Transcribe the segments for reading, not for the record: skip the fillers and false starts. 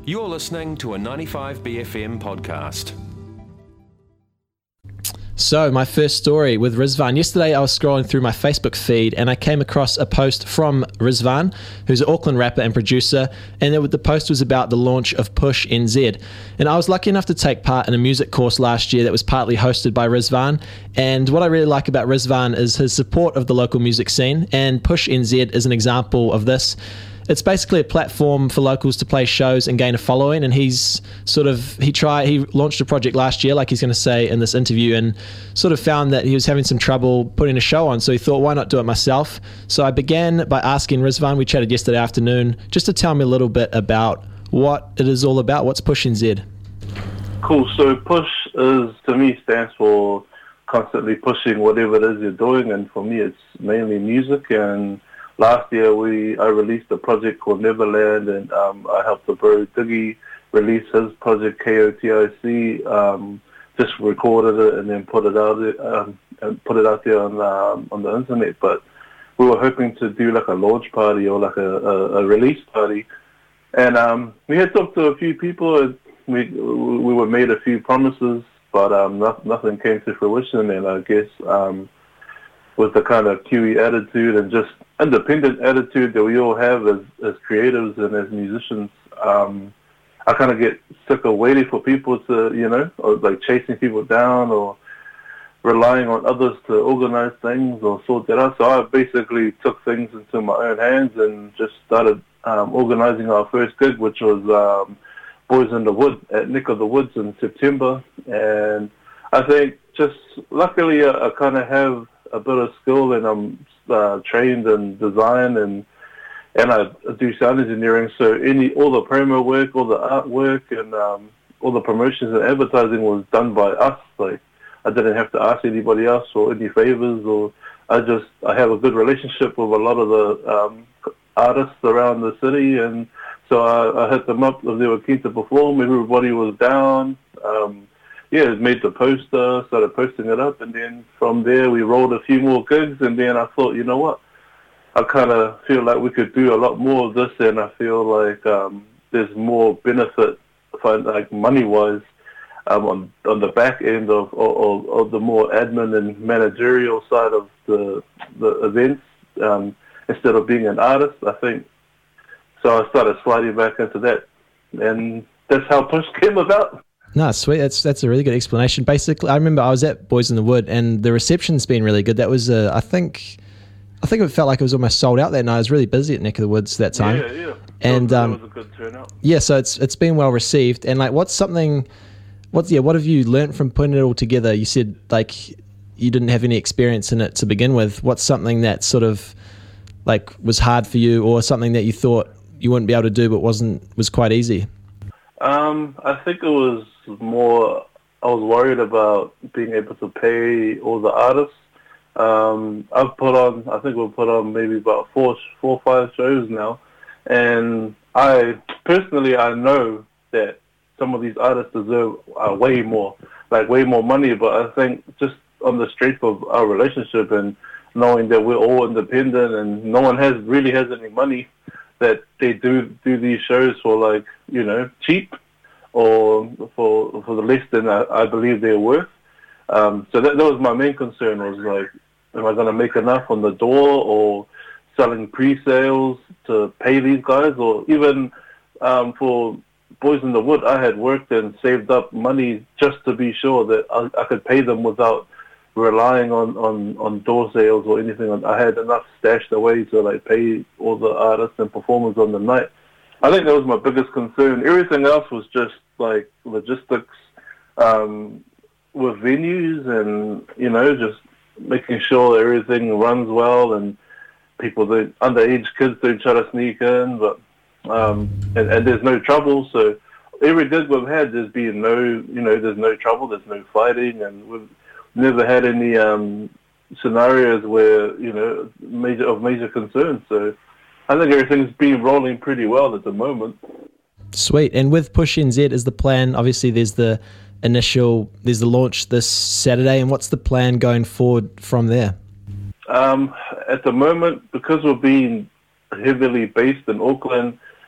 You're listening to a 95BFM podcast. So, my first story with Rizvan. Yesterday I was scrolling through my Facebook feed and I came across a post from Rizvan, who's an Auckland rapper and producer, and the post was about the launch of Push NZ. And I was lucky enough to take part in a music course last year that was partly hosted by Rizvan. And what I really like about Rizvan is his support of the local music scene, and Push NZ is an example of this. It's basically a platform for locals to play shows and gain a following, and he launched a project last year, like he's going to say in this interview, and sort of found that he was having some trouble putting a show on, so he thought, why not do it myself? So I began by asking Rizvan, we chatted yesterday afternoon, just to tell me a little bit about what it is all about. What's Push NZ? Cool. So Push to me, stands for constantly pushing whatever it is you're doing, and for me it's mainly music. And last year I released a project called Neverland, and I helped the bro Diggy release his project KOTIC. Just recorded it and then put it out there on the internet. But we were hoping to do like a launch party or like a release party, and we had talked to a few people. And we were made a few promises, but nothing came to fruition. And I guess with the kind of Kiwi attitude and just independent attitude that we all have as creatives and as musicians, I kind of get sick of waiting for people to, or like chasing people down or relying on others to organize things or sort that out. So I basically took things into my own hands and just started organizing our first gig, which was Boys in the Wood at Nick of the Woods in September. And I think just luckily I kind of have a bit of skill, and I'm trained in design and I do sound engineering. So all the promo work, all the artwork, and all the promotions and advertising was done by us. Like I didn't have to ask anybody else for any favors, or I have a good relationship with a lot of the artists around the city, and so I hit them up if they were keen to perform. Everybody was down. Made the poster, started posting it up, and then from there we rolled a few more gigs, and then I thought, you know what, I kind of feel like we could do a lot more of this, and I feel like there's more benefit, like money-wise, on the back end of the more admin and managerial side of the events, instead of being an artist, I think. So I started sliding back into that, and that's how Push came about. No, sweet. That's a really good explanation. Basically, I remember I was at Boys in the Wood, and the reception's been really good. That was, I think it felt like it was almost sold out that night. I was really busy at Neck of the Woods that time. Yeah. And that was a good turnout. Yeah, so it's been well received. And like, what have you learnt from putting it all together? You said like you didn't have any experience in it to begin with. What's something that sort of like was hard for you, or something that you thought you wouldn't be able to do but was quite easy? I think it was more, I was worried about being able to pay all the artists. I think we'll put on maybe about four or five shows now. And I know that some of these artists deserve way more money, but I think just on the strength of our relationship and knowing that we're all independent and no one really has any money, that they do these shows for cheap or for the less than I believe they're worth. So that was my main concern, was like, am I going to make enough on the door or selling pre-sales to pay these guys? Or even for Boys in the Wood, I had worked and saved up money just to be sure that I could pay them without relying on door sales or anything. I had enough stashed away to pay all the artists and performers on the night. I think that was my biggest concern. Everything else was just like logistics with venues, and just making sure everything runs well and underage kids don't try to sneak in, but and there's no trouble. So every gig we've had, there's been there's no trouble, there's no fighting, and we've never had any scenarios where major concern. So I think everything's been rolling pretty well at the moment. Sweet. And with Push NZ, is the plan, obviously there's the launch this Saturday, and what's the plan going forward from there? At the moment, because we're being heavily based in Auckland,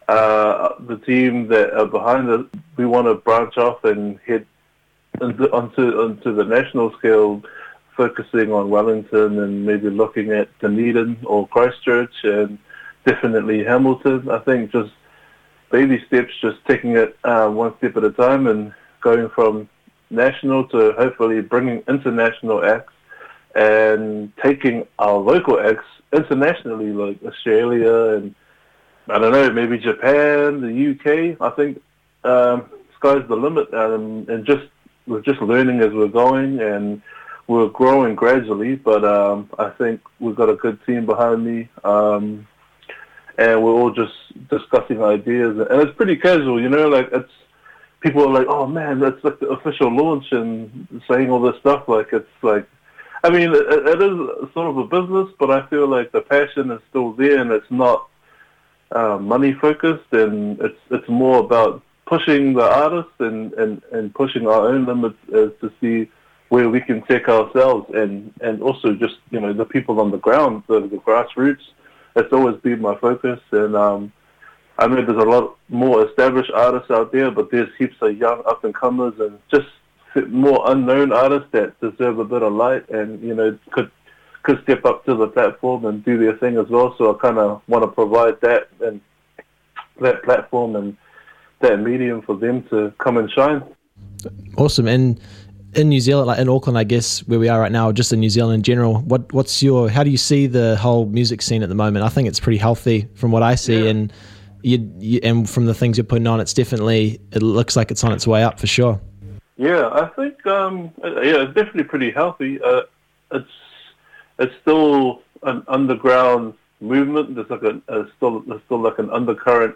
the team that are behind it, we want to branch off and head onto the national scale, focusing on Wellington and maybe looking at Dunedin or Christchurch and definitely Hamilton. I think just baby steps, just taking it one step at a time and going from national to hopefully bringing international acts and taking our local acts internationally, like Australia and, I don't know, maybe Japan, the UK. I think sky's the limit, and we're just learning as we're going, and we're growing gradually, but I think we've got a good team behind me, and we're all just discussing ideas, and it's pretty casual, like it's, people are like, oh man, that's like the official launch and saying all this stuff, like it's like, I mean, it is sort of a business, but I feel like the passion is still there, and it's not money focused, and it's more about pushing the artists and pushing our own limits as to see where we can take ourselves, and also just, the people on the ground, the grassroots. That's always been my focus, and I know there's a lot more established artists out there, but there's heaps of young up-and-comers and just more unknown artists that deserve a bit of light and, could step up to the platform and do their thing as well. So I kind of want to provide that and that platform and that medium for them to come and shine. Awesome. And in New Zealand, like in Auckland, I guess, where we are right now, just in New Zealand in general, how do you see the whole music scene at the moment? I think it's pretty healthy from what I see, yeah. And you and from the things you're putting on, it looks like it's on its way up for sure. Yeah, I think it's definitely pretty healthy. It's still an underground movement. There's like still like an undercurrent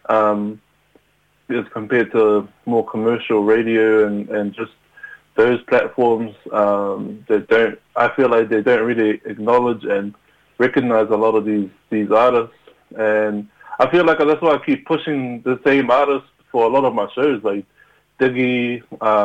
as compared to more commercial radio and just those platforms. I feel like they don't really acknowledge and recognize a lot of these artists, and I feel like that's why I keep pushing the same artists for a lot of my shows, like Diggy,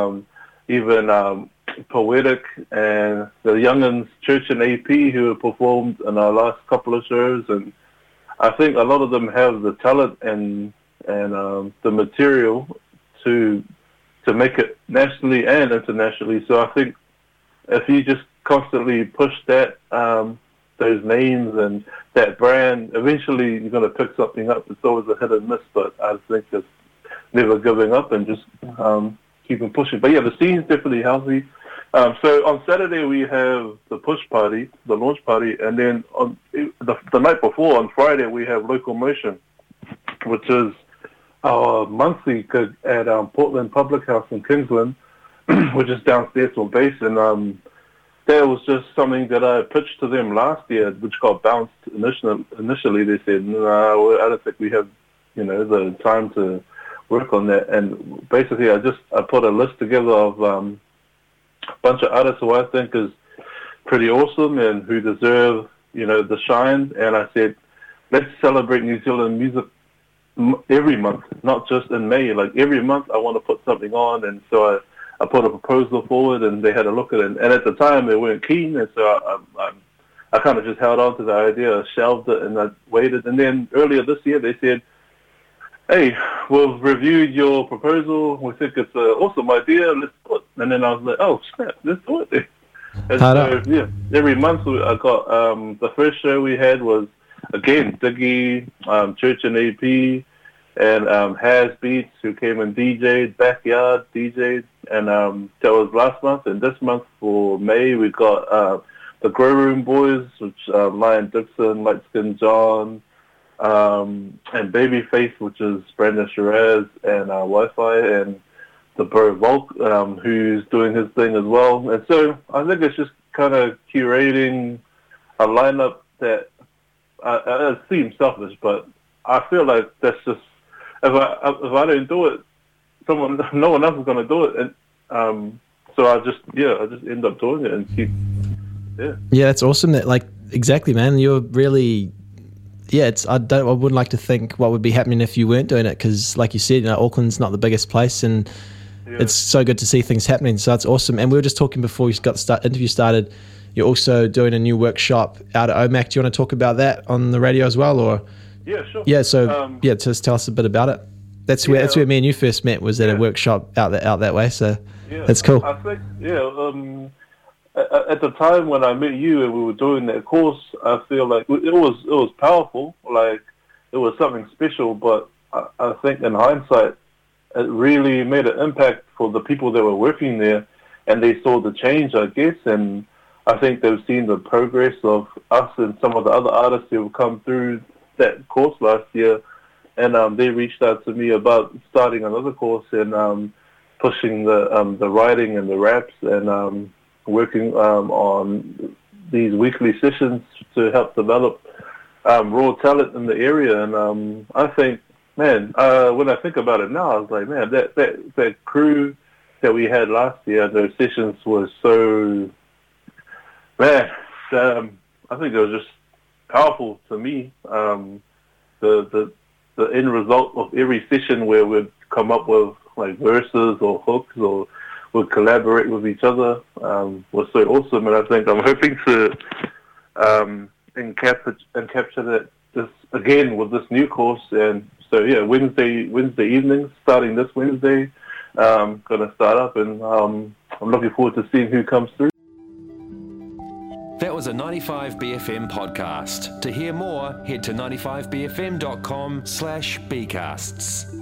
even Poetic, and the young'uns Church and AP who have performed in our last couple of shows, and I think a lot of them have the talent and the material to make it nationally and internationally. So I think if you just constantly push that those names and that brand, eventually you're going to pick something up. It's always a hit and miss, but I think it's never giving up and just keeping pushing. But yeah, the scene's definitely healthy. So on Saturday we have the push party, the launch party, and then on the night before, on Friday, we have Local Motion, which is our monthly gig at Portland Public House in Kingsland, which is downstairs from base. And that was just something that I pitched to them last year, which got bounced initially. They said, no, I don't think we have, the time to work on that. And basically I put a list together of a bunch of artists who I think is pretty awesome and who deserve, the shine. And I said, let's celebrate New Zealand music every month, not just in May. Like every month I want to put something on. And so I put a proposal forward and they had a look at it. And at the time they weren't keen. And so I kind of just held on to the idea, shelved it, and I waited. And then earlier this year they said, hey, we've reviewed your proposal. We think it's an awesome idea. Let's do it. And then I was like, oh, snap, let's do it then. And so, yeah, every month I got, the first show we had was, again, Diggy, Church and AP, and Has Beats, who came and DJ'd, Backyard DJ'd, and that was last month. And this month for May, we got the Grow Room Boys, which Lion Dixon, Light Skin John, and Babyface, which is Brandon Shiraz, and Wi-Fi, and the Bro Volk, who's doing his thing as well. And so I think it's just kind of curating a lineup that it seems selfish, but I feel like that's just, if I don't do it, no one else is going to do it. And so I just end up doing it and keep, yeah, that's awesome. That, like, exactly, man. You're really, I wouldn't like to think what would be happening if you weren't doing it, because like you said, Auckland's not the biggest place, and it's so good to see things happening. So that's awesome. And we were just talking before we got the interview started, you're also doing a new workshop out at OMAC. Do you want to talk about that on the radio as well, or Yeah, sure. Yeah, so just tell us a bit about it. That's where me and you first met, was at a workshop out that way. So that's cool. I think at the time when I met you and we were doing that course, I feel like it was powerful. Like it was something special. But I think in hindsight, it really made an impact for the people that were working there, and they saw the change, I guess. And I think they've seen the progress of us and some of the other artists who have come through that course last year. And they reached out to me about starting another course and pushing the writing and the raps and working on these weekly sessions to help develop raw talent in the area. And I think, man, when I think about it now, I was like, man, that crew that we had last year, those sessions were so, man, I think it was just powerful to me. The end result of every session where we'd come up with like verses or hooks or would collaborate with each other was so awesome. And I think I'm hoping to encapture that this again with this new course. And so Wednesday evenings, starting this Wednesday, gonna start up, and I'm looking forward to seeing who comes through. That was a 95BFM podcast. To hear more, head to 95bfm.com/bcasts.